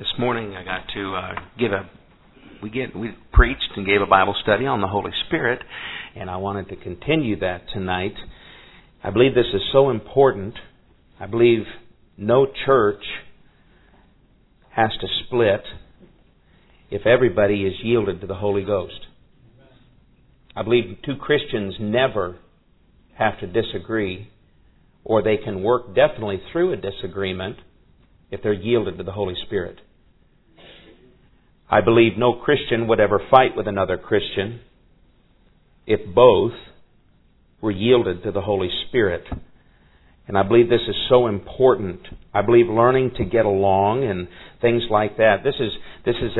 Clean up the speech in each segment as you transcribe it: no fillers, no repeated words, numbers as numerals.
This morning I got to we preached and gave a Bible study on the Holy Spirit, and I wanted to continue that tonight. I believe this is so important. I believe no church has to split if everybody is yielded to the Holy Ghost. I believe two Christians never have to disagree, or they can work definitely through a disagreement if they're yielded to the Holy Spirit. I believe no Christian would ever fight with another Christian if both were yielded to the Holy Spirit. And I believe this is so important. I believe learning to get along and things like that. This is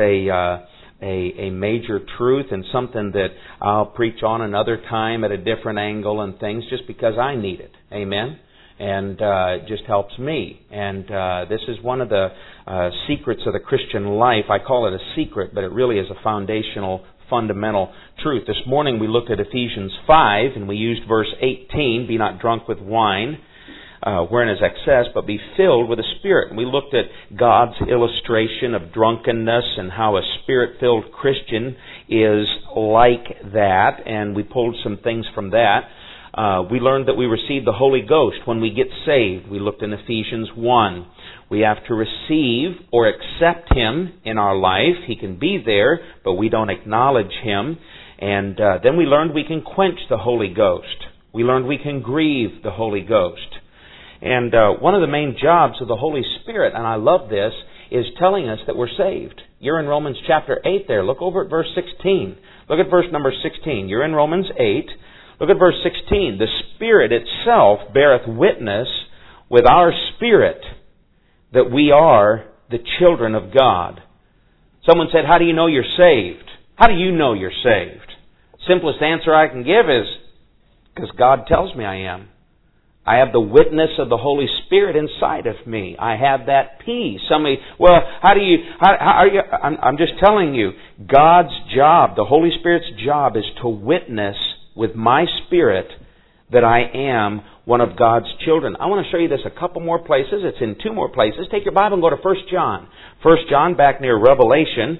a major truth and something that I'll preach on another time at a different angle and things just because I need it. Amen? And it just helps me. And this is one of the secrets of the Christian life. I call it a secret, but it really is a foundational, fundamental truth. This morning we looked at Ephesians 5, and we used verse 18, "Be not drunk with wine, wherein is excess, but be filled with the Spirit." And we looked at God's illustration of drunkenness and how a Spirit-filled Christian is like that, and we pulled some things from that. We learned that we receive the Holy Ghost when we get saved. We looked in Ephesians 1. We have to receive or accept Him in our life. He can be there, but we don't acknowledge Him. And then we learned we can quench the Holy Ghost. We learned we can grieve the Holy Ghost. And one of the main jobs of the Holy Spirit, and I love this, is telling us that we're saved. You're in Romans chapter 8 there. Look over at verse 16. Look at verse number 16. You're in Romans 8. Look at verse 16. "The Spirit itself beareth witness with our spirit that we are the children of God." Someone said, "How do you know you're saved?" How do you know you're saved? Simplest answer I can give is, because God tells me I am. I have the witness of the Holy Spirit inside of me. I have that peace. Somebody, well, how are you? I'm just telling you, God's job, the Holy Spirit's job is to witness with my spirit that I am one of God's children. I want to show you this a couple more places. It's in two more places. Take your Bible and go to 1 John. 1 John, back near Revelation.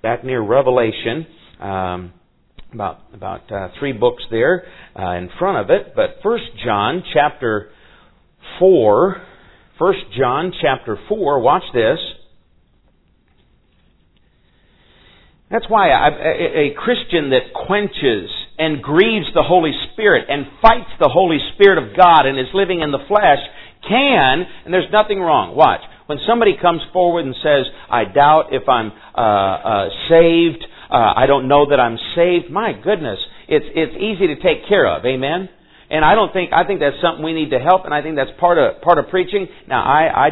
About 3 books there in front of it. But 1 John chapter 4. 1 John chapter 4. Watch this. That's why a Christian that quenches and grieves the Holy Spirit and fights the Holy Spirit of God and is living in the flesh can, and there's nothing wrong. Watch. When somebody comes forward and says, "I doubt if I'm saved, I don't know that I'm saved," my goodness, it's easy to take care of. Amen? And I think that's something we need to help, and I think that's part of preaching. Now, I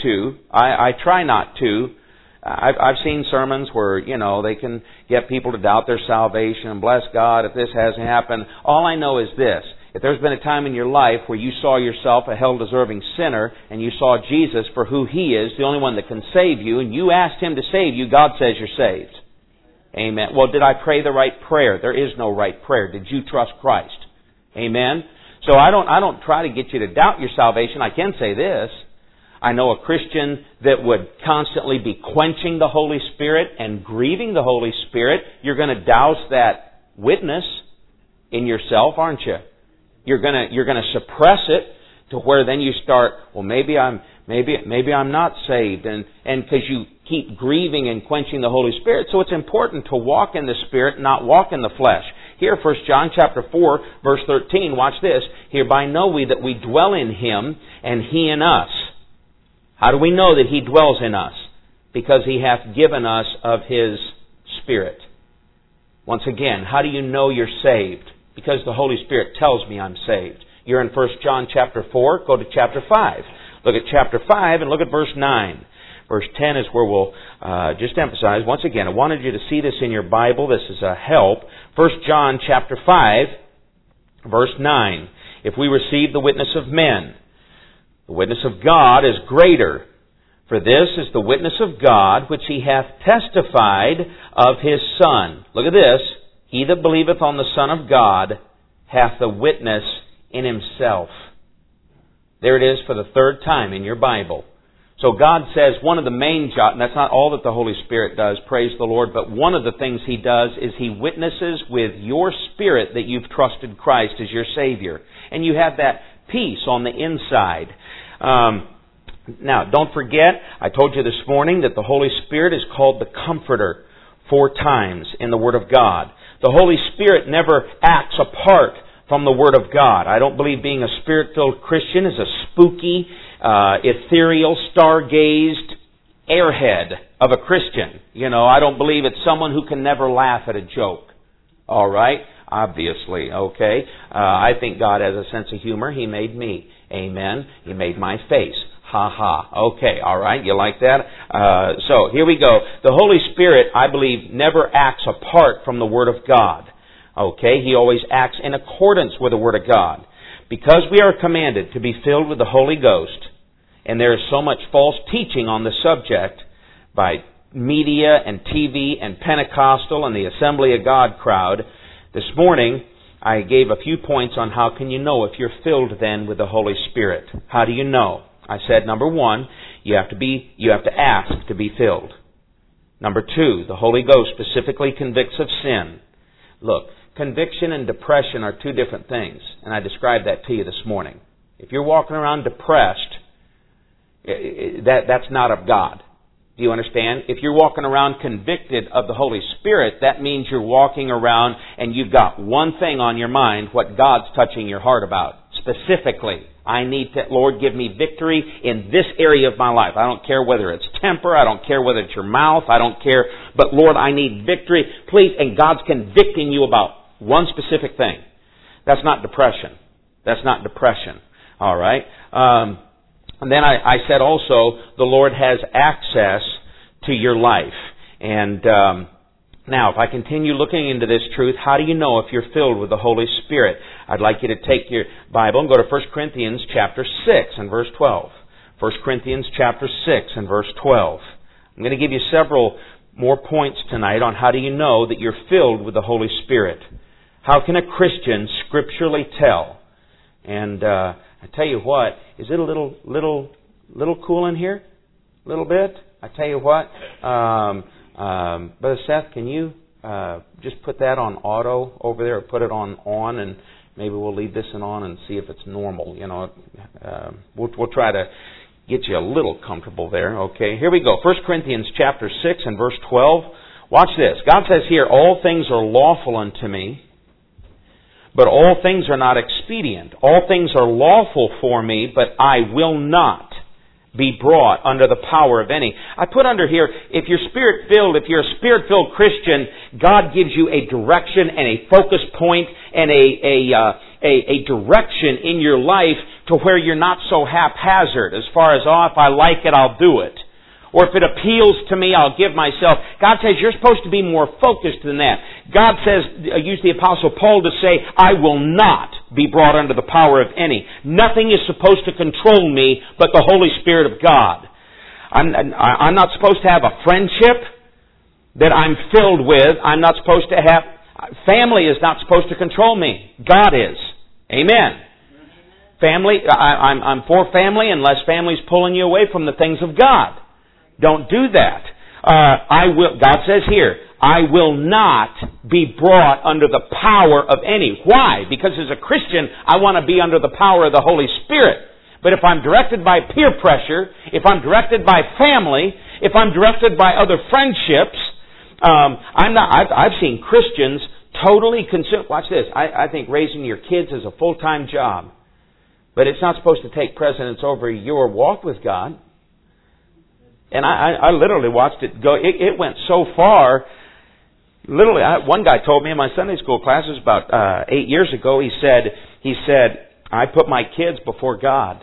try not to. I've seen sermons where, they can get people to doubt their salvation and bless God if this hasn't happened. All I know is this. If there's been a time in your life where you saw yourself a hell-deserving sinner and you saw Jesus for who He is, the only one that can save you, and you asked Him to save you, God says you're saved. Amen. Well, did I pray the right prayer? There is no right prayer. Did you trust Christ? Amen. So I don't try to get you to doubt your salvation. I can say this. I know a Christian that would constantly be quenching the Holy Spirit and grieving the Holy Spirit. You're going to douse that witness in yourself, aren't you? You're going to suppress it to where then you start, well, maybe I'm not saved, and because you keep grieving and quenching the Holy Spirit. So it's important to walk in the Spirit, not walk in the flesh. Here, 1 John chapter 4, verse 13, watch this. "Hereby know we that we dwell in Him, and He in us." How do we know that He dwells in us? Because He hath given us of His Spirit. Once again, how do you know you're saved? Because the Holy Spirit tells me I'm saved. You're in 1 John chapter 4, go to chapter 5. Look at chapter 5 and look at verse 9. Verse 10 is where we'll just emphasize. Once again, I wanted you to see this in your Bible. This is a help. 1 John chapter 5, verse 9. "If we receive the witness of men, the witness of God is greater. For this is the witness of God, which He hath testified of His Son." Look at this. "He that believeth on the Son of God hath the witness in himself." There it is for the third time in your Bible. So God says one of the main jobs, and that's not all that the Holy Spirit does, praise the Lord, but one of the things He does is He witnesses with your spirit that you've trusted Christ as your Savior. And you have that peace on the inside. Now, don't forget, I told you this morning that the Holy Spirit is called the Comforter 4 times in the Word of God. The Holy Spirit never acts apart from the Word of God. I don't believe being a Spirit-filled Christian is a spooky, ethereal, star-gazed airhead of a Christian. I don't believe it's someone who can never laugh at a joke. All right? Obviously, okay? I think God has a sense of humor. He made me. Amen. He made my face. Ha ha. Okay, all right. You like that? So, here we go. The Holy Spirit, I believe, never acts apart from the Word of God. Okay? He always acts in accordance with the Word of God. Because we are commanded to be filled with the Holy Ghost, and there is so much false teaching on the subject by media and TV and Pentecostal and the Assembly of God crowd, this morning I gave a few points on how can you know if you're filled then with the Holy Spirit. How do you know? I said, number 1, you have to ask to be filled. Number 2, the Holy Ghost specifically convicts of sin. Look, conviction and depression are 2 different things, and I described that to you this morning. If you're walking around depressed, that's not of God. Do you understand? If you're walking around convicted of the Holy Spirit, that means you're walking around and you've got one thing on your mind, what God's touching your heart about. Specifically, I need to, Lord, give me victory in this area of my life. I don't care whether it's temper, I don't care whether it's your mouth, I don't care, but Lord, I need victory. Please, and God's convicting you about one specific thing. That's not depression. That's not depression. All right? And then I said also, the Lord has access to your life. And now, if I continue looking into this truth, how do you know if you're filled with the Holy Spirit? I'd like you to take your Bible and go to 1 Corinthians chapter 6 and verse 12. 1 Corinthians chapter 6 and verse 12. I'm going to give you several more points tonight on how do you know that you're filled with the Holy Spirit. How can a Christian scripturally tell? And I tell you what, is it a little cool in here? A little bit? I tell you what, Brother Seth, can you just put that on auto over there, or put it on, and maybe we'll leave this on and see if it's normal. We'll try to get you a little comfortable there. Okay, here we go. 1 Corinthians chapter 6 and verse 12. Watch this. God says here, all things are lawful unto me, but all things are not expedient. All things are lawful for me, but I will not be brought under the power of any. I put under here, if you're Spirit-filled, if you're a Spirit-filled Christian, God gives you a direction and a focus point and a direction in your life to where you're not so haphazard as far as, if I like it, I'll do it. Or if it appeals to me, I'll give myself. God says you're supposed to be more focused than that. God says, use the Apostle Paul to say, I will not be brought under the power of any. Nothing is supposed to control me but the Holy Spirit of God. I'm not supposed to have a friendship that I'm filled with. I'm not supposed to have... Family is not supposed to control me. God is. Amen. Family, I'm for family unless family's pulling you away from the things of God. Don't do that. God says here, I will not be brought under the power of any. Why? Because as a Christian, I want to be under the power of the Holy Spirit. But if I'm directed by peer pressure, if I'm directed by family, if I'm directed by other friendships, I've seen Christians totally consumed. Watch this. I think raising your kids is a full-time job. But it's not supposed to take precedence over your walk with God. And I literally watched it go. It went so far. Literally, one guy told me in my Sunday school class, it was about 8 years ago, he said, I put my kids before God.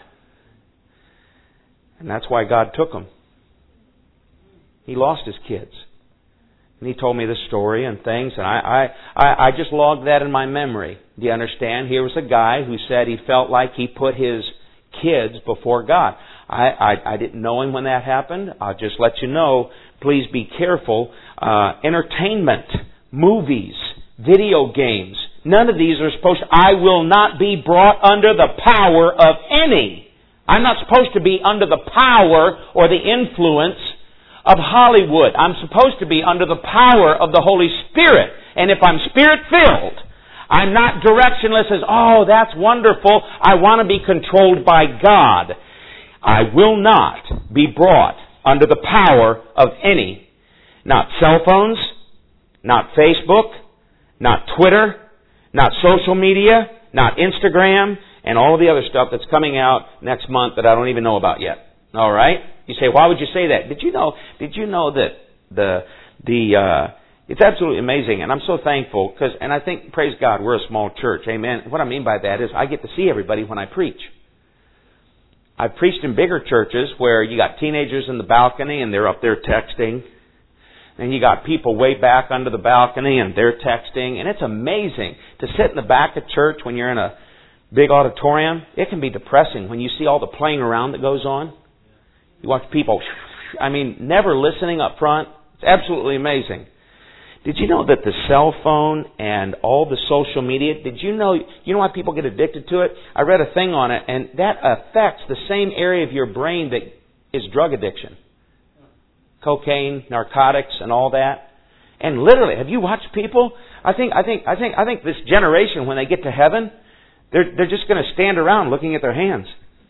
And that's why God took them. He lost his kids. And he told me the story and things, and I just logged that in my memory. Do you understand? Here was a guy who said he felt like he put his kids before God. I didn't know him when that happened. I'll just let you know, please be careful. Entertainment, movies, video games, none of these are supposed to... I will not be brought under the power of any. I'm not supposed to be under the power or the influence of Hollywood. I'm supposed to be under the power of the Holy Spirit. And if I'm Spirit-filled, I'm not directionless as, oh, that's wonderful, I want to be controlled by God. I will not be brought under the power of any, not cell phones, not Facebook, not Twitter, not social media, not Instagram, and all of the other stuff that's coming out next month that I don't even know about yet. All right? You say, why would you say that? Did you know that it's absolutely amazing, and I'm so thankful, and I think, praise God, we're a small church. Amen. What I mean by that is I get to see everybody when I preach. I've preached in bigger churches where you got teenagers in the balcony and they're up there texting. And you got people way back under the balcony and they're texting. And it's amazing to sit in the back of church when you're in a big auditorium. It can be depressing when you see all the playing around that goes on. You watch people, never listening up front. It's absolutely amazing. Did you know that the cell phone and all the social media, you know why people get addicted to it? I read a thing on it, and that affects the same area of your brain that is drug addiction. Cocaine, narcotics, and all that. And literally, have you watched people? I think this generation, when they get to heaven, they're just going to stand around looking at their hands.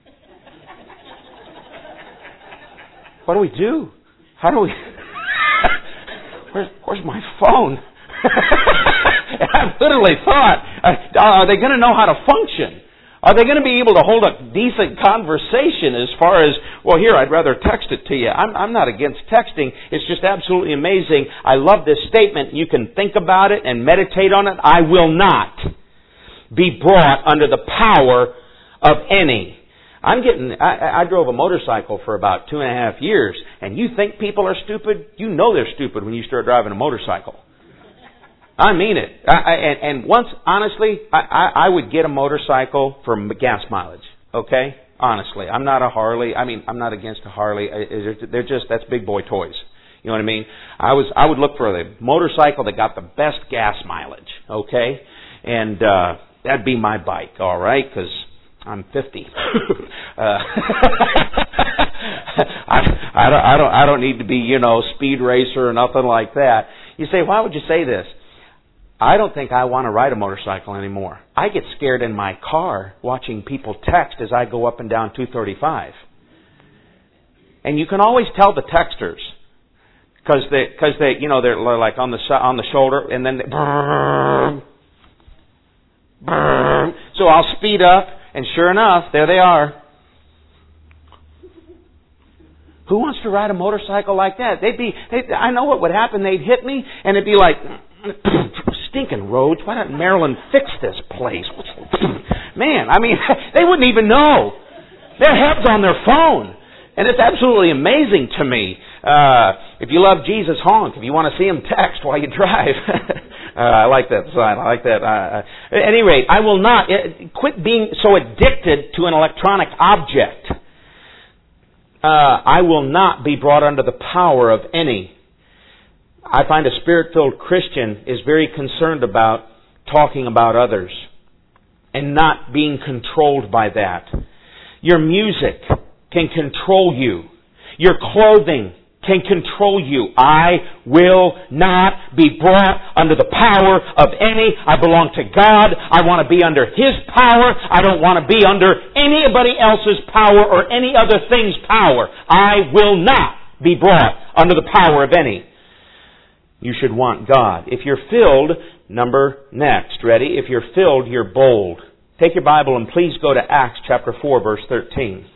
What do we do? How do we... Where's my phone? I literally thought, are they going to know how to function? Are they going to be able to hold a decent conversation as far as, well, here, I'd rather text it to you. I'm not against texting. It's just absolutely amazing. I love this statement. You can think about it and meditate on it. I will not be brought under the power of any. I drove a motorcycle for about 2.5 years, and you think people are stupid? You know they're stupid when you start driving a motorcycle. I mean it. And once, honestly, I would get a motorcycle for gas mileage. Okay? Honestly. I'm not a Harley. I'm not against a Harley. That's big boy toys. You know what I mean? I would look for the motorcycle that got the best gas mileage. Okay? And, that'd be my bike, alright? Because I'm 50. I don't need to be, speed racer or nothing like that. You say, why would you say this? I don't think I want to ride a motorcycle anymore. I get scared in my car watching people text as I go up and down 235. And you can always tell the texters because they're like on the shoulder, and then they, so I'll speed up. And sure enough, there they are. Who wants to ride a motorcycle like that? I know what would happen. They'd hit me, and it'd be like, stinking roads. Why don't Maryland fix this place? Man, they wouldn't even know. Their head's on their phone. And it's absolutely amazing to me. If you love Jesus, honk. If you want to see him, text while you drive. I like that sign. I like that. At any rate, I will not quit being so addicted to an electronic object. I will not be brought under the power of any. I find a Spirit-filled Christian is very concerned about talking about others and not being controlled by that. Your music can control you. Your clothing can control you. I will not be brought under the power of any. I belong to God. I want to be under His power. I don't want to be under anybody else's power or any other thing's power. I will not be brought under the power of any. You should want God. If you're filled, next, ready? If you're filled, you're bold. Take your Bible and please go to Acts chapter 4, verse 13.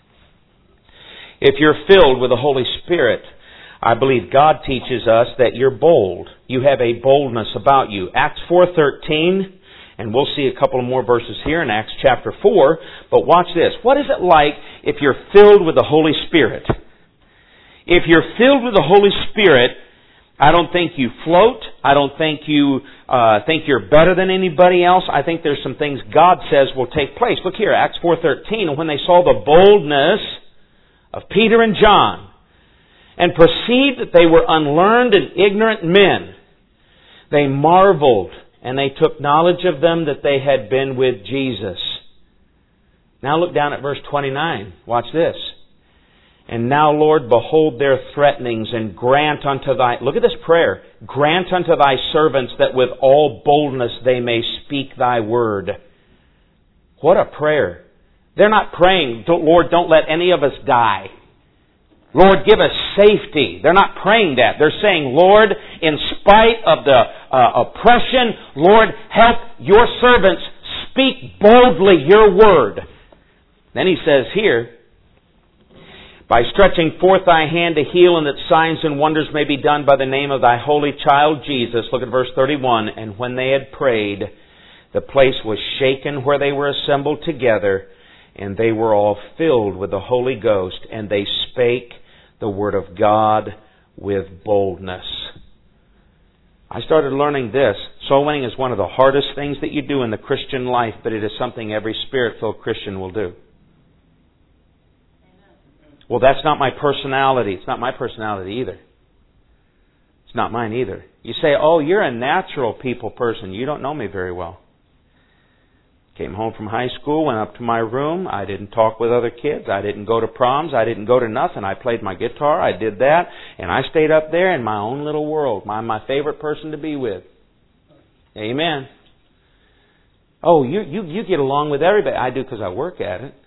If you're filled with the Holy Spirit, I believe God teaches us that you're bold. You have a boldness about you. Acts 4:13, and we'll see a couple of more verses here in Acts chapter 4. But watch this. What is it like if you're filled with the Holy Spirit? If you're filled with the Holy Spirit, I don't think you float. I don't think you think you're better than anybody else. I think there's some things God says will take place. Look here, Acts 4:13. And when they saw the boldness of Peter and John, and perceived that they were unlearned and ignorant men, they marveled, and they took knowledge of them that they had been with Jesus. Now look down at verse 29. Watch this. And now, Lord, behold their threatenings, and grant unto Thy... Look at this prayer. Grant unto Thy servants that with all boldness they may speak Thy word. What a prayer. They're not praying, Lord, don't let any of us die. Lord, give us safety. They're not praying that. They're saying, Lord, in spite of the oppression, Lord, help Your servants speak boldly Your word. Then he says here, by stretching forth Thy hand to heal, and that signs and wonders may be done by the name of Thy holy child Jesus. Look at verse 31. And when they had prayed, the place was shaken where they were assembled together, and they were all filled with the Holy Ghost, and they spake the word of God with boldness. I started learning this. Soul winning is one of the hardest things that you do in the Christian life, but it is something every Spirit-filled Christian will do. Well, that's not my personality. It's not my personality either. It's not mine either. You say, oh, you're a natural people person. You don't know me very well. Came home from high school, went up to my room. I didn't talk with other kids. I didn't go to proms. I didn't go to nothing. I played my guitar. I did that. And I stayed up there in my own little world. My favorite person to be with. Amen. Oh, you get along with everybody. I do because I work at it.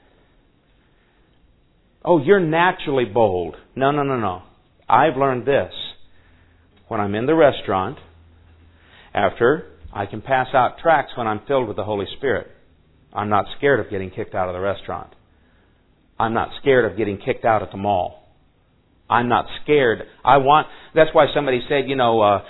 Oh, you're naturally bold. No. I've learned this. When I'm in the restaurant, after, I can pass out tracts when I'm filled with the Holy Spirit. I'm not scared of getting kicked out of the restaurant. I'm not scared of getting kicked out at the mall. I'm not scared. That's why somebody said, they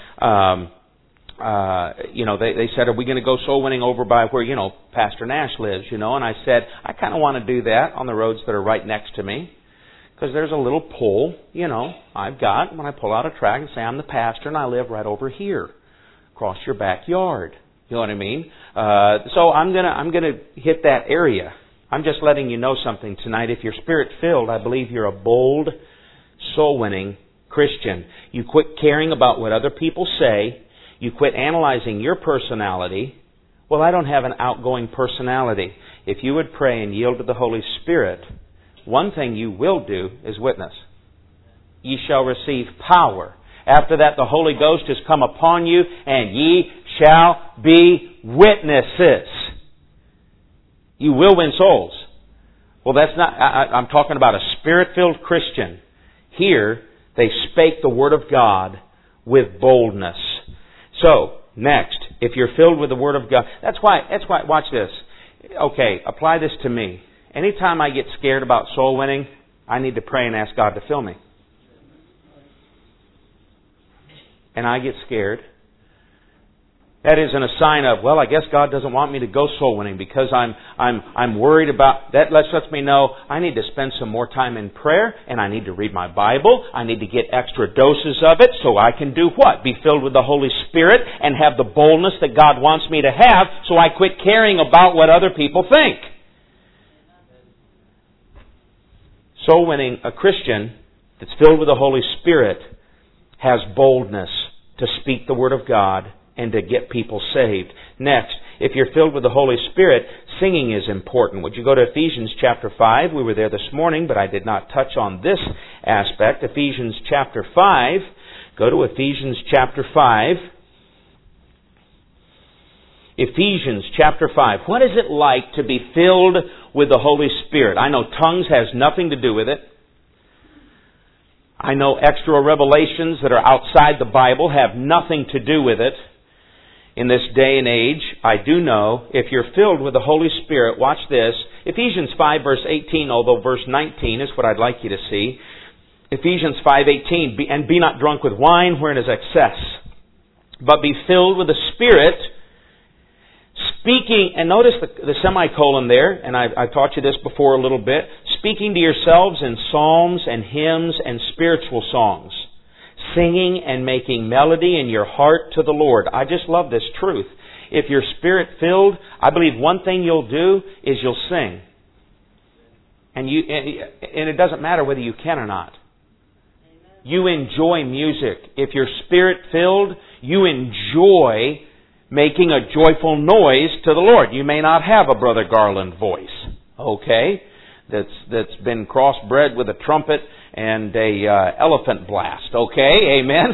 said, are we going to go soul winning over by where, Pastor Nash lives, And I said, I kind of want to do that on the roads that are right next to me. Because there's a little pull, I've got when I pull out a tract and say, I'm the pastor and I live right over here, across your backyard. You know what I mean? So I'm gonna hit that area. I'm just letting you know something tonight. If you're Spirit-filled, I believe you're a bold, soul-winning Christian. You quit caring about what other people say. You quit analyzing your personality. Well, I don't have an outgoing personality. If you would pray and yield to the Holy Spirit, one thing you will do is witness. Ye shall receive power. After that, the Holy Ghost has come upon you, and ye shall be witnesses. You will win souls. Well, that's not... I'm talking about a Spirit-filled Christian. Here, they spake the Word of God with boldness. So, next, if you're filled with the Word of God... That's why, watch this. Okay, apply this to me. Anytime I get scared about soul winning, I need to pray and ask God to fill me. And I get scared. That isn't a sign of, well, I guess God doesn't want me to go soul winning because I'm worried about that. Lets me know I need to spend some more time in prayer, and I need to read my Bible. I need to get extra doses of it so I can do what? Be filled with the Holy Spirit and have the boldness that God wants me to have, so I quit caring about what other people think. Soul winning, a Christian that's filled with the Holy Spirit has boldness to speak the Word of God and to get people saved. Next, if you're filled with the Holy Spirit, singing is important. Would you go to Ephesians chapter 5? We were there this morning, but I did not touch on this aspect. Ephesians chapter 5. Go to Ephesians chapter 5. Ephesians chapter 5. What is it like to be filled with the Holy Spirit? I know tongues has nothing to do with it. I know extra revelations that are outside the Bible have nothing to do with it. In this day and age, I do know, if you're filled with the Holy Spirit, watch this. Ephesians 5 verse 18, although verse 19 is what I'd like you to see. Ephesians 5:18, and be not drunk with wine wherein is excess, but be filled with the Spirit, speaking, and notice the semicolon there, and I've taught you this before a little bit, speaking to yourselves in psalms and hymns and spiritual songs, singing and making melody in your heart to the Lord. I just love this truth. If you're Spirit-filled, I believe one thing you'll do is you'll sing. And it doesn't matter whether you can or not. You enjoy music. If you're Spirit-filled, you enjoy making a joyful noise to the Lord. You may not have a Brother Garland voice. okay, that's been crossbred with a trumpet and a elephant blast, okay, amen?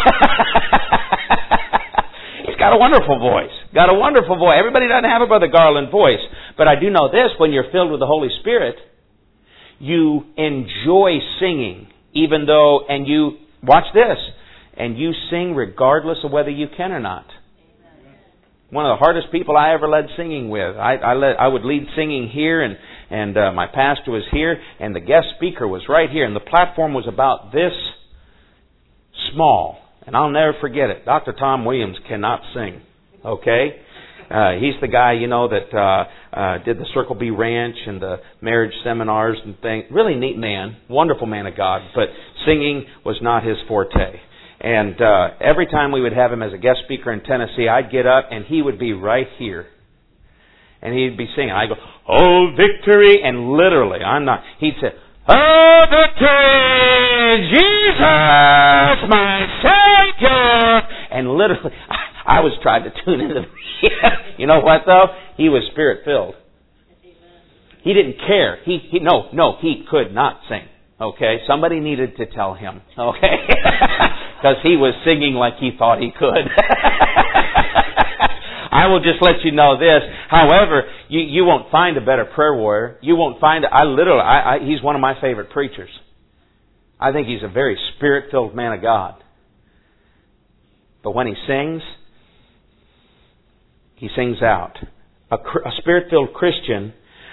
He's got a wonderful voice. Got a wonderful voice. Everybody doesn't have a Brother Garland voice. But I do know this, when you're filled with the Holy Spirit, you enjoy singing, even though, and you, watch this, and you sing regardless of whether you can or not. One of the hardest people I ever led singing with. I would lead singing here, and my pastor was here, and the guest speaker was right here, and the platform was about this small. And I'll never forget it. Dr. Tom Williams cannot sing. Okay? He's the guy, that did the Circle B Ranch and the marriage seminars and things. Really neat man. Wonderful man of God. But singing was not his forte. And every time we would have him as a guest speaker in Tennessee, I'd get up and he would be right here. And he'd be singing. I'd go, "Oh, victory!" And literally, he'd say, "Oh, victory, Jesus, my Savior." And literally, I was trying to tune into you know what though? He was Spirit-filled. He didn't care. He could not sing. Okay? Somebody needed to tell him. Okay? Because he was singing like he thought he could. I will just let you know this. However, you won't find a better prayer warrior. You won't find... he's one of my favorite preachers. I think he's a very Spirit-filled man of God. But when he sings out. A Spirit-filled Christian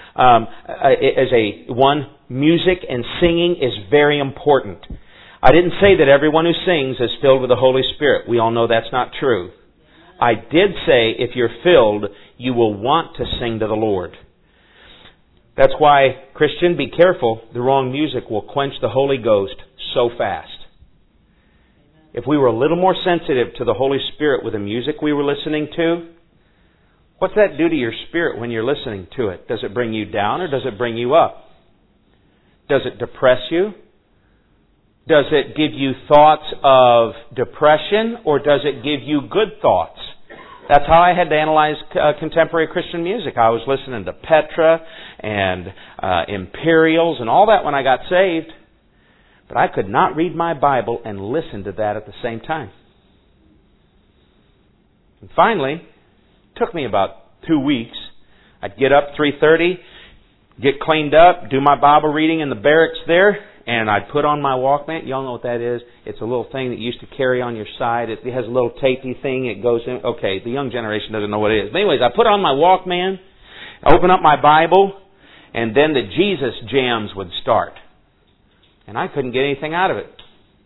music and singing is very important. I didn't say that everyone who sings is filled with the Holy Spirit. We all know that's not true. I did say if you're filled, you will want to sing to the Lord. That's why, Christian, be careful. The wrong music will quench the Holy Ghost so fast. If we were a little more sensitive to the Holy Spirit with the music we were listening to, what's that do to your spirit when you're listening to it? Does it bring you down or does it bring you up? Does it depress you? Does it give you thoughts of depression or does it give you good thoughts? That's how I had to analyze contemporary Christian music. I was listening to Petra and Imperials and all that when I got saved. But I could not read my Bible and listen to that at the same time. And finally, it took me about 2 weeks. I'd get up 3:30, get cleaned up, do my Bible reading in the barracks there, and I'd put on my Walkman. Y'all know what that is? It's a little thing that you used to carry on your side. It has a little tapey thing. It goes in. Okay, the young generation doesn't know what it is. But anyways, I put on my Walkman, open up my Bible, and then the Jesus jams would start. And I couldn't get anything out of it.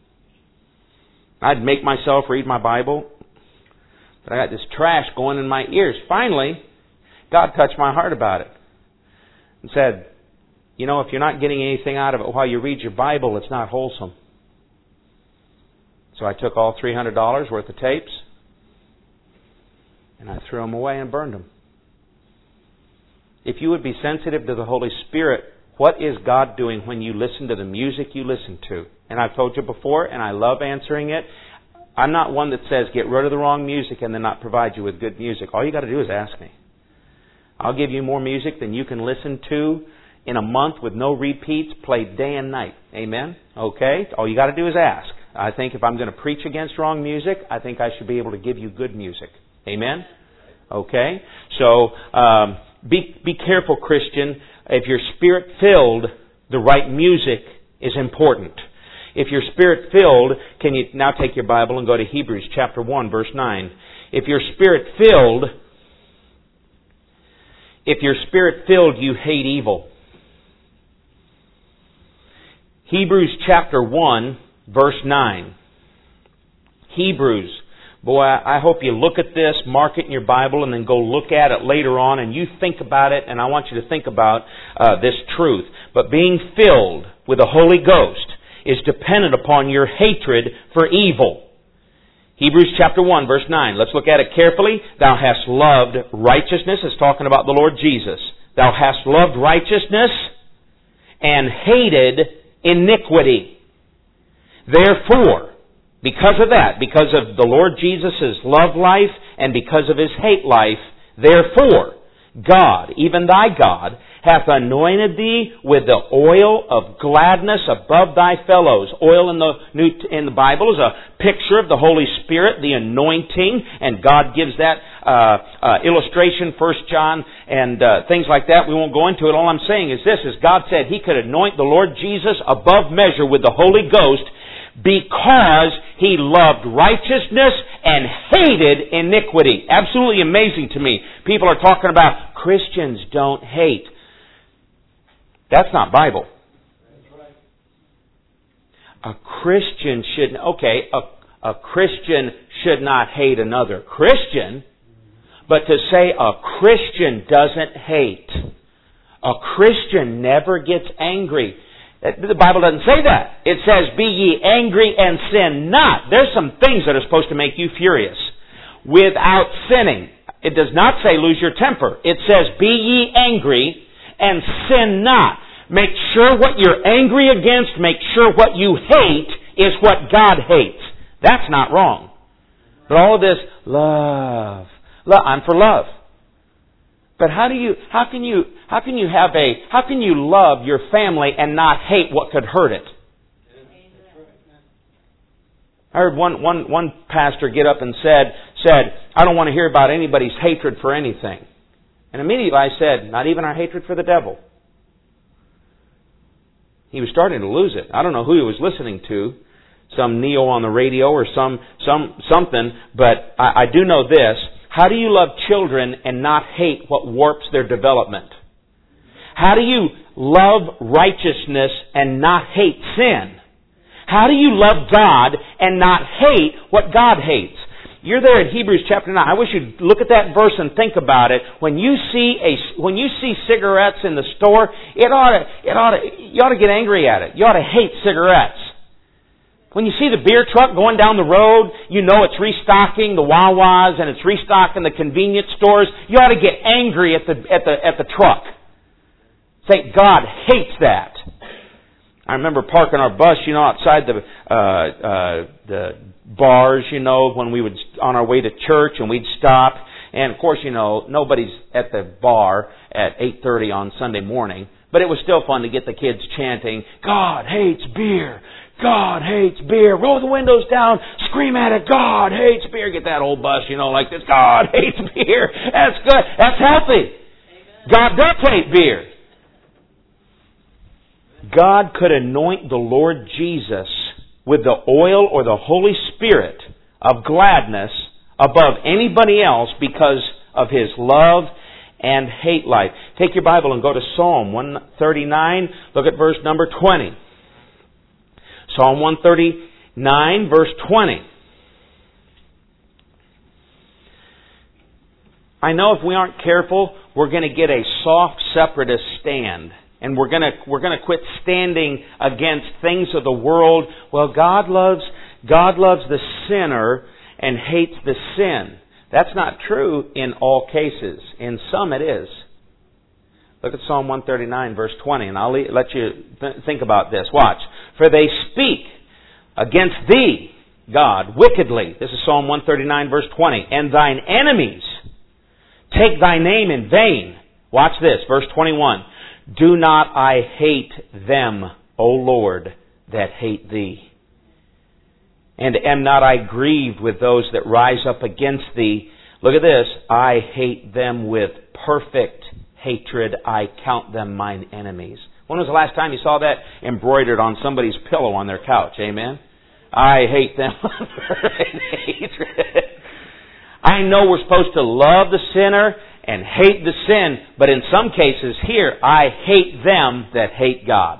I'd make myself read my Bible, but I got this trash going in my ears. Finally, God touched my heart about it and said, if you're not getting anything out of it while you read your Bible, it's not wholesome. So I took all $300 worth of tapes and I threw them away and burned them. If you would be sensitive to the Holy Spirit, what is God doing when you listen to the music you listen to? And I've told you before, and I love answering it. I'm not one that says get rid of the wrong music and then not provide you with good music. All you got to do is ask me. I'll give you more music than you can listen to in a month with no repeats, played day and night. Amen? Okay? All you got to do is ask. I think if I'm going to preach against wrong music, I think I should be able to give you good music. Amen? Okay? So, be careful, Christian. If you're Spirit-filled, the right music is important. If you're Spirit-filled, can you now take your Bible and go to Hebrews chapter 1, verse 9. If you're Spirit-filled, you hate evil. Hebrews chapter 1, verse 9. Hebrews. Boy, I hope you look at this, mark it in your Bible, and then go look at it later on, and you think about it, and I want you to think about this truth. But being filled with the Holy Ghost is dependent upon your hatred for evil. Hebrews chapter 1, verse 9. Let's look at it carefully. Thou hast loved righteousness. It's talking about the Lord Jesus. Thou hast loved righteousness and hated iniquity. Therefore, because of that, because of the Lord Jesus' love life and because of His hate life, therefore, God, even thy God, hath anointed thee with the oil of gladness above thy fellows. Oil in the Bible is a picture of the Holy Spirit, the anointing, and God gives that illustration, 1 John, and things like that. We won't go into it. All I'm saying is this, is God said He could anoint the Lord Jesus above measure with the Holy Ghost because He loved righteousness and hated iniquity. Absolutely amazing to me. People are talking about Christians don't hate. That's not Bible. A Christian shouldn't, a Christian should not hate another Christian, but to say a Christian doesn't hate, a Christian never gets angry. The Bible doesn't say that. It says, be ye angry and sin not. There's some things that are supposed to make you furious without sinning. It does not say lose your temper. It says, be ye angry and sin not. Make sure what you're angry against, make sure what you hate is what God hates. That's not wrong. But all of this, love. I'm for love. But how can you love your family and not hate what could hurt it? I heard one pastor get up and said, I don't want to hear about anybody's hatred for anything. And immediately I said, not even our hatred for the devil. He was starting to lose it. I don't know who he was listening to, some neo on the radio or something, but I do know this. How do you love children and not hate what warps their development? How do you love righteousness and not hate sin? How do you love God and not hate what God hates? You're there in Hebrews chapter 9. I wish you'd look at that verse and think about it. When you see cigarettes in the store, you ought to get angry at it. You ought to hate cigarettes. When you see the beer truck going down the road, you know it's restocking the Wawas and it's restocking the convenience stores. You ought to get angry at the truck. Say, God hates that. I remember parking our bus, outside the bars, when we would on our way to church, and we'd stop. And of course, nobody's at the bar at 8:30 on Sunday morning. But it was still fun to get the kids chanting, God hates beer. God hates beer. Roll the windows down. Scream at it. God hates beer. Get that old bus, like this. God hates beer. That's good. That's healthy. Amen. God does hate beer. God could anoint the Lord Jesus with the oil or the Holy Spirit of gladness above anybody else because of His love and hate life. Take your Bible and go to Psalm 139. Look at verse number 20. Psalm 139, verse 20. I know if we aren't careful, we're going to get a soft separatist stand. And we're going to quit standing against things of the world. Well, God loves the sinner and hates the sin. That's not true in all cases. In some it is. Look at Psalm 139, verse 20, and I'll let you think about this. Watch. For they speak against thee, God, wickedly. This is Psalm 139, verse 20. And thine enemies take thy name in vain. Watch this, verse 21. Do not I hate them, O Lord, that hate thee? And am not I grieved with those that rise up against thee? Look at this. I hate them with perfect hatred. I count them mine enemies. When was the last time you saw that embroidered on somebody's pillow on their couch? Amen? I hate them with perfect hatred. I know we're supposed to love the sinner and hate the sin, but in some cases here, I hate them that hate God.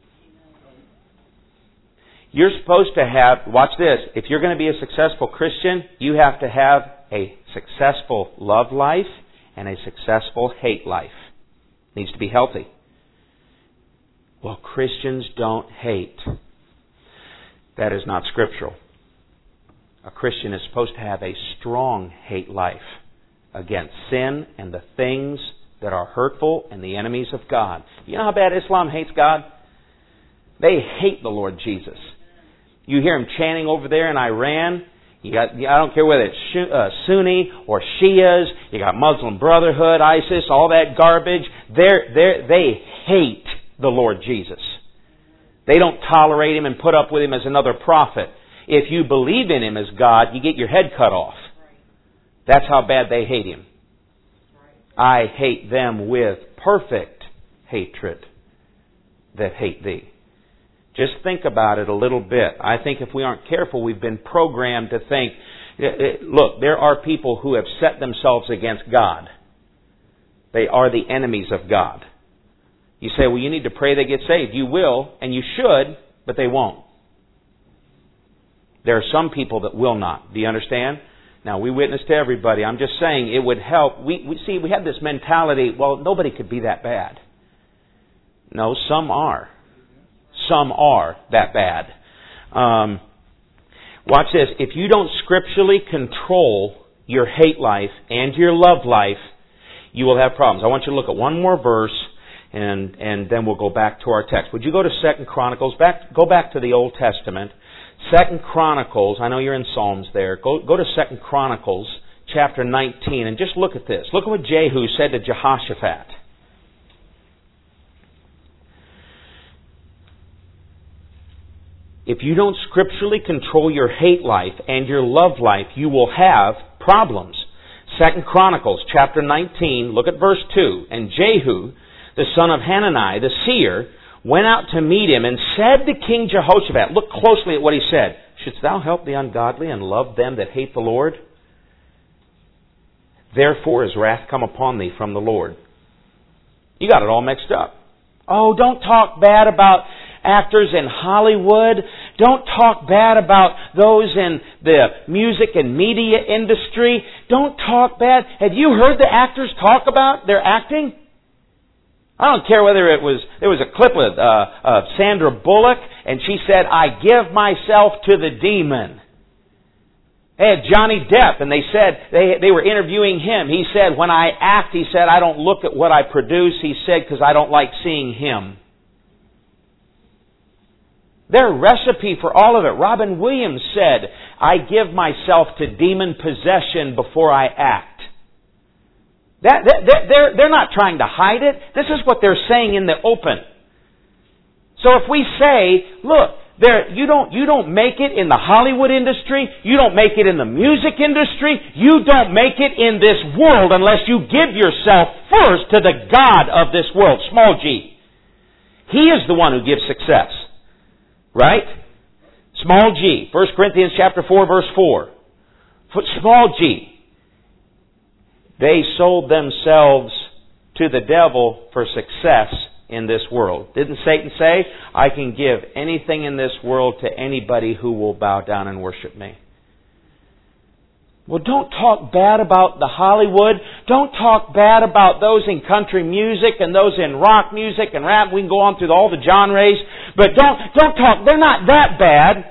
You're supposed to have, watch this, if you're going to be a successful Christian, you have to have a successful love life and a successful hate life. It needs to be healthy. Well, Christians don't hate. That is not scriptural. A Christian is supposed to have a strong hate life against sin and the things that are hurtful and the enemies of God. You know how bad Islam hates God? They hate the Lord Jesus. You hear them chanting over there in Iran. I don't care whether it's Sunni or Shias. You got Muslim Brotherhood, ISIS, all that garbage. They hate the Lord Jesus. They don't tolerate Him and put up with Him as another prophet. If you believe in Him as God, you get your head cut off. That's how bad they hate Him. I hate them with perfect hatred that hate thee. Just think about it a little bit. I think if we aren't careful, we've been programmed to think, look, there are people who have set themselves against God. They are the enemies of God. You say, well, you need to pray they get saved. You will, and you should, but they won't. There are some people that will not. Do you understand? Now, we witness to everybody. I'm just saying it would help. We have this mentality, well, nobody could be that bad. No, some are. Some are that bad. Watch this. If you don't scripturally control your hate life and your love life, you will have problems. I want you to look at one more verse, and then we'll go back to our text. Would you go to 2 Chronicles? Go back to the Old Testament. 2 Chronicles, I know you're in Psalms there. Go to 2 Chronicles, chapter 19, and just look at this. Look at what Jehu said to Jehoshaphat. If you don't scripturally control your hate life and your love life, you will have problems. 2 Chronicles chapter 19, look at verse 2. And Jehu, the son of Hanani, the seer, went out to meet him and said to King Jehoshaphat, look closely at what he said, shouldst thou help the ungodly and love them that hate the Lord? Therefore is wrath come upon thee from the Lord. You got it all mixed up. Oh, don't talk bad about actors in Hollywood. Don't talk bad about those in the music and media industry. Don't talk bad. Have you heard the actors talk about their acting? I don't care whether there was a clip with Sandra Bullock, and she said, I give myself to the demon. They had Johnny Depp, and they said, they were interviewing him. He said, when I act, he said, I don't look at what I produce. He said, because I don't like seeing him. Their recipe for all of it. Robin Williams said, I give myself to demon possession before I act. They're not trying to hide it. This is what they're saying in the open. So if we say, look, you don't make it in the Hollywood industry, you don't make it in the music industry, you don't make it in this world unless you give yourself first to the God of this world, small g. He is the one who gives success. Right? Small g. 1 Corinthians chapter 4, verse 4. Small g. They sold themselves to the devil for success in this world. Didn't Satan say, I can give anything in this world to anybody who will bow down and worship me? Well, don't talk bad about the Hollywood. Don't talk bad about those in country music and those in rock music and rap. We can go on through all the genres. But don't talk. They're not that bad.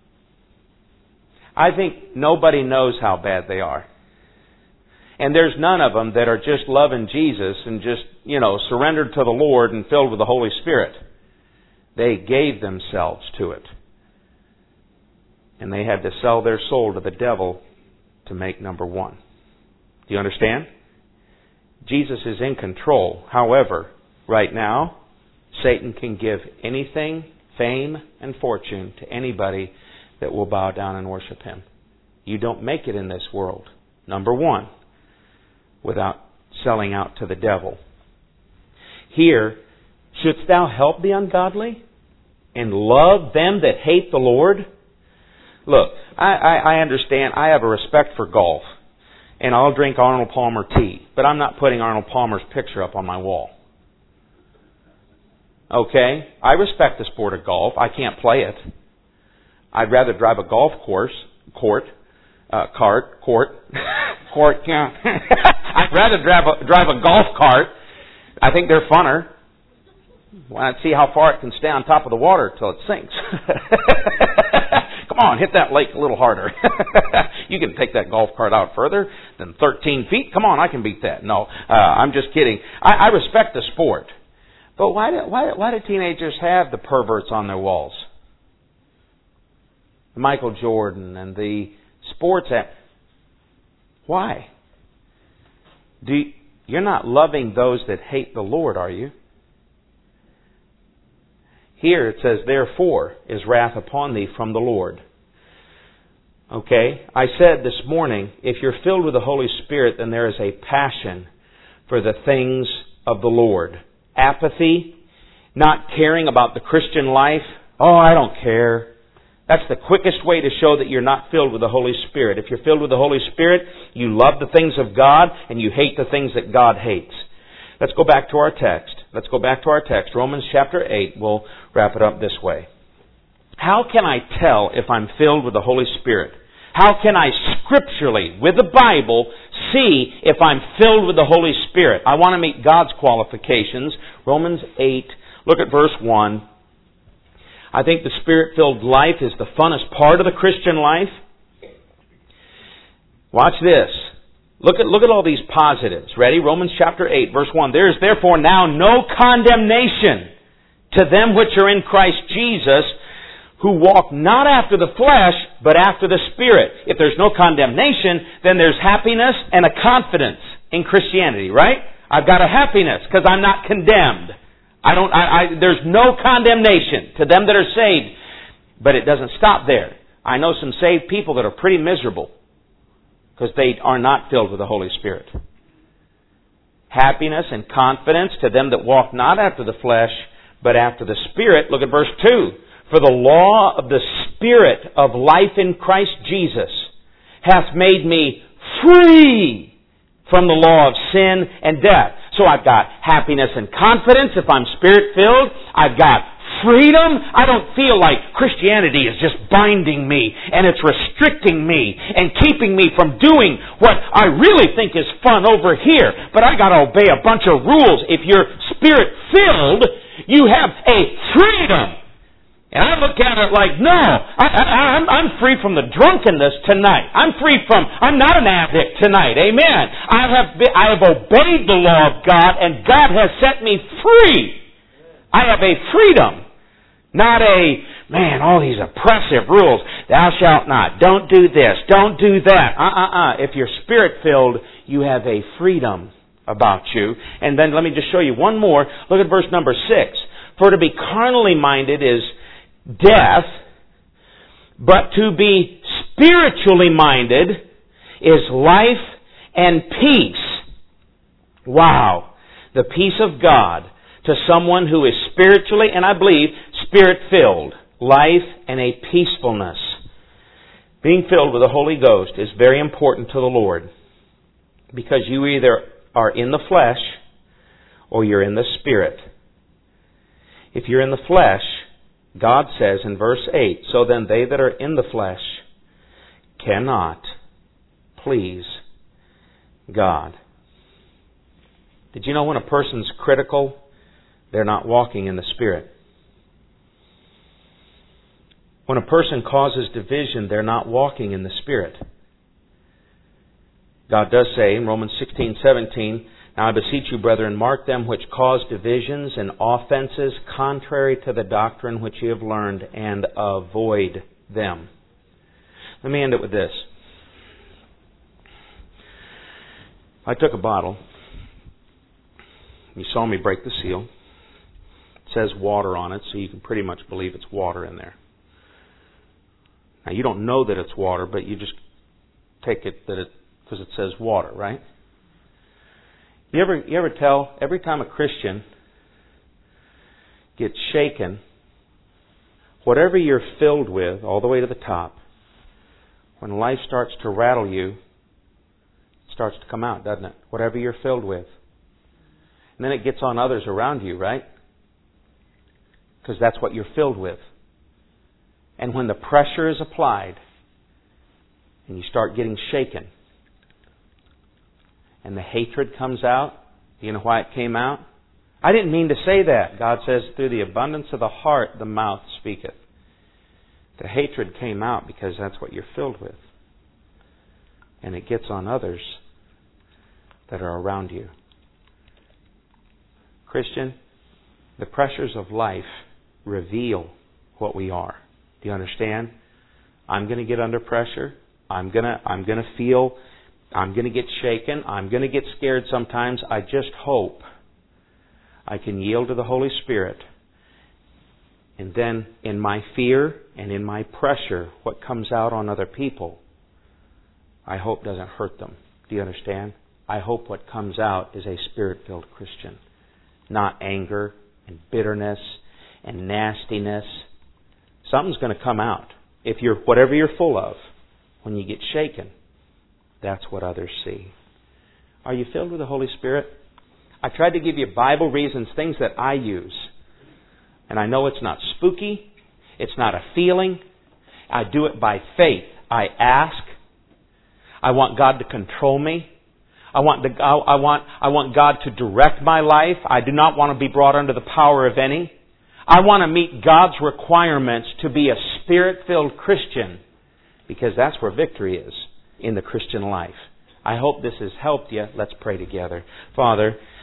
I think nobody knows how bad they are. And there's none of them that are just loving Jesus and just, surrendered to the Lord and filled with the Holy Spirit. They gave themselves to it. And they had to sell their soul to the devil to make number one. Do you understand? Jesus is in control. However, right now, Satan can give anything, fame and fortune, to anybody that will bow down and worship him. You don't make it in this world, number one, without selling out to the devil. Here, shouldst thou help the ungodly and love them that hate the Lord? Look, I understand. I have a respect for golf. And I'll drink Arnold Palmer tea. But I'm not putting Arnold Palmer's picture up on my wall. Okay? I respect the sport of golf. I can't play it. I'd rather drive a golf cart. Yeah. I'd rather drive a golf cart. I think they're funner. Well, I'd see how far it can stay on top of the water till it sinks. Come on, hit that lake a little harder. You can take that golf cart out further than 13 feet. Come on, I can beat that. No, I'm just kidding. I respect the sport. But why do teenagers have the perverts on their walls? The Michael Jordan and the sports at. Why? You're not loving those that hate the Lord, are you? Here it says, therefore is wrath upon thee from the Lord. Okay? I said this morning, if you're filled with the Holy Spirit, then there is a passion for the things of the Lord. Apathy, not caring about the Christian life. Oh, I don't care. That's the quickest way to show that you're not filled with the Holy Spirit. If you're filled with the Holy Spirit, you love the things of God and you hate the things that God hates. Let's go back to our text. Romans chapter 8. We'll wrap it up this way. How can I tell if I'm filled with the Holy Spirit? How can I scripturally, with the Bible, see if I'm filled with the Holy Spirit? I want to meet God's qualifications. Romans 8, look at verse 1. I think the Spirit-filled life is the funnest part of the Christian life. Watch this. Look at all these positives. Ready? Romans chapter 8, verse 1. There is therefore now no condemnation to them which are in Christ Jesus, who walk not after the flesh, but after the Spirit. If there's no condemnation, then there's happiness and a confidence in Christianity, right? I've got a happiness because I'm not condemned. There's no condemnation to them that are saved. But it doesn't stop there. I know some saved people that are pretty miserable because they are not filled with the Holy Spirit. Happiness and confidence to them that walk not after the flesh, but after the Spirit. Look at verse 2. For the law of the Spirit of life in Christ Jesus hath made me free from the law of sin and death. So I've got happiness and confidence if I'm Spirit-filled. I've got freedom. I don't feel like Christianity is just binding me and it's restricting me and keeping me from doing what I really think is fun over here. But I got to obey a bunch of rules. If you're Spirit-filled, you have a freedom. And I look at it like, no, I'm free from the drunkenness tonight. I'm not an addict tonight. Amen. I have obeyed the law of God and God has set me free. I have a freedom. Not all these oppressive rules. Thou shalt not. Don't do this. Don't do that. If you're Spirit-filled, you have a freedom about you. And then let me just show you one more. Look at verse number 6. For to be carnally minded is death, but to be spiritually minded is life and peace. Wow. The peace of God to someone who is spiritually, and I believe, Spirit-filled. Life and a peacefulness. Being filled with the Holy Ghost is very important to the Lord, because you either are in the flesh or you're in the Spirit. If you're in the flesh, God says in verse 8, so then they that are in the flesh cannot please God. Did you know when a person's critical, they're not walking in the Spirit? When a person causes division, they're not walking in the Spirit. God does say in Romans 16:17, now I beseech you, brethren, mark them which cause divisions and offenses contrary to the doctrine which ye have learned, and avoid them. Let me end it with this. I took a bottle. You saw me break the seal. It says water on it, so you can pretty much believe it's water in there. Now you don't know that it's water, but you just take it because it says water, right? You ever tell, every time a Christian gets shaken, whatever you're filled with, all the way to the top, when life starts to rattle you, it starts to come out, doesn't it? Whatever you're filled with. And then it gets on others around you, right? Because that's what you're filled with. And when the pressure is applied, and you start getting shaken, and the hatred comes out, you know why it came out? I didn't mean to say that. God says, through the abundance of the heart, the mouth speaketh. The hatred came out because that's what you're filled with. And it gets on others that are around you. Christian, the pressures of life reveal what we are. Do you understand? I'm going to get under pressure. I'm gonna feel, I'm gonna get shaken, I'm gonna get scared sometimes. I just hope I can yield to the Holy Spirit. And then in my fear and in my pressure, what comes out on other people, I hope doesn't hurt them. Do you understand? I hope what comes out is a Spirit-filled Christian. Not anger and bitterness and nastiness. Something's going to come out. If you're whatever you're full of, when you get shaken, that's what others see. Are you filled with the Holy Spirit? I tried to give you Bible reasons, things that I use. And I know it's not spooky. It's not a feeling. I do it by faith. I ask. I want God to control me. I want God to direct my life. I do not want to be brought under the power of any. I want to meet God's requirements to be a Spirit-filled Christian, because that's where victory is in the Christian life. I hope this has helped you. Let's pray together. Father,